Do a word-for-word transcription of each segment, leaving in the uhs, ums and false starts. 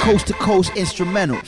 coast to coast instrumentals.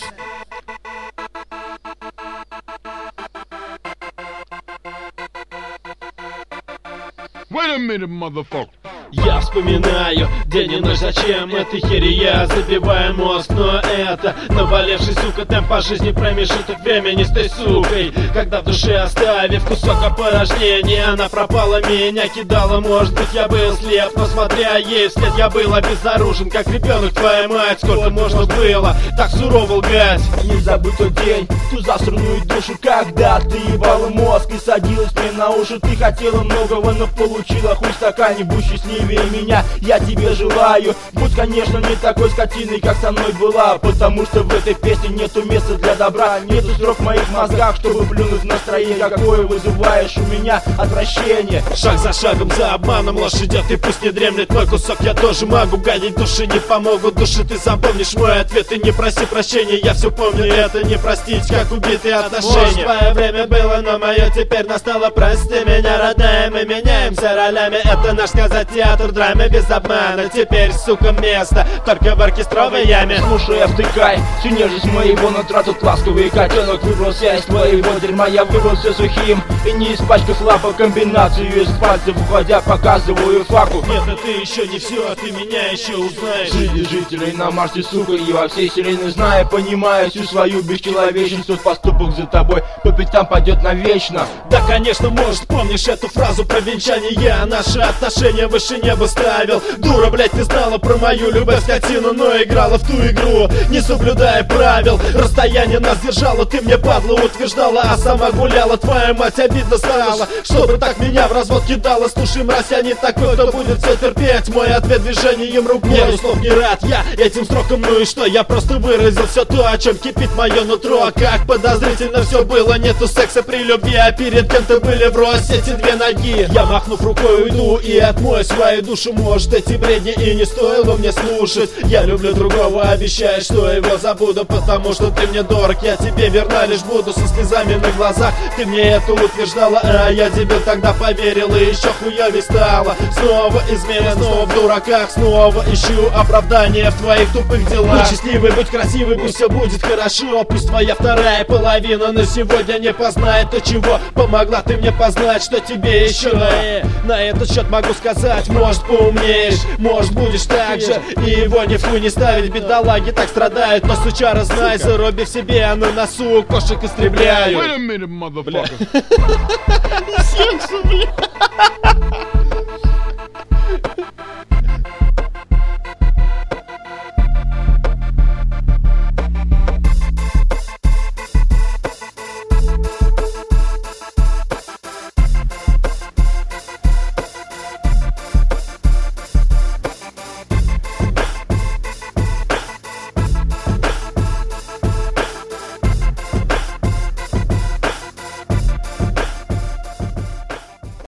Wait a minute, motherfucker. Я вспоминаю день и ночь, зачем этой хери я забиваю мозг. Но это наваливший, сука, темп по жизни, промежуток времени с той сукой. Когда в душе оставив кусок опорожнения, она пропала, меня кидала. Может быть, я был слеп, но смотря ей вслед, я был обезоружен, как ребенок, твоя мать. Сколько можно было так сурово лгать? Не забудь тот день, ту засранную душу, когда ты ебала мозг и садилась мне на уши. Ты хотела многого, но получила хуй в стакане. Будь счастливее меня, я тебе желаю. Будь, конечно, не такой скотиной, как со мной была, потому что в этой песне нету места для добра. Нету строк в моих мозгах, чтобы плюнуть в настроение, какое вызываешь у меня отвращение. Шаг за шагом, за обманом ложь идет, и пусть не дремлет мой кусок. Я тоже могу гадить, души не помогут. Души, ты запомнишь мой ответ, и не проси прощения. Я все помню, это не простить, как убитые отношения. Может, твое время было, но мое теперь настало. Прости меня, родная, мы меняемся ролями. Это наш, сказать, театр драмы без обмана. Теперь, сука, место только в оркестровой яме. Слушай, я втыкай всю нежность моего нутра. Тут ласковый котенок выбрался из твоего дерьма. Я выбрался сухим и не испачкав лапа. Комбинацию из пальцев уходя показываю факу. Нет, а ты еще не все, а ты меня еще узнаешь. Среди жителей на Марсе, сука, и во всей вселенной, зная, понимая всю свою бесчеловечность, тот поступок за тобой по пятам пойдет навечно. Да, конечно, может, помнишь эту фразу про венчание? Я наши отношения выше неба ставил. Дура, блять, ты знала про мою любовь, скотину, но играла в ту игру, не соблюдая правил. Расстояние нас держало, ты мне, падла, утверждала, а сама гуляла. Твоя мать обидно стала, чтобы так меня в развод кидала. Слушай, мразь, я не такой, кто будет все терпеть. Мой ответ движением рук, нету слов, не рад я этим строкам, ну и что? Я просто выразил все то, о чем кипит мое нутро. А как подозрительно все было, нету секса при любви, а перед кем-то были врозь эти две ноги. Я, махнув рукой, уйду и отмою свою душу. Может, эти бредни и не стоило мне слушать. Я люблю другого, обещаю, что его забуду, потому что ты мне дорог. Я тебе верна лишь буду со слезами на глазах. Ты мне это утверждала, а я тебе тогда поверил, и еще хуёвей стало. Снова измена, снова в дураках, снова ищу оправдание в твоих тупых делах. Будь счастливый, будь красивый, пусть все будет хорошо. Пусть твоя вторая половина на сегодня не познает то, чего помогла ты мне познать, что тебе еще на, на этот счет могу сказать. Может, поумнеешь, может, будешь так же, и его ни в хуй не ставить. Бедолаги так страдают, но, сучара, знай, зарубив себе, а на носу кошек истребляю. Wait a minute, motherfucker. Бля.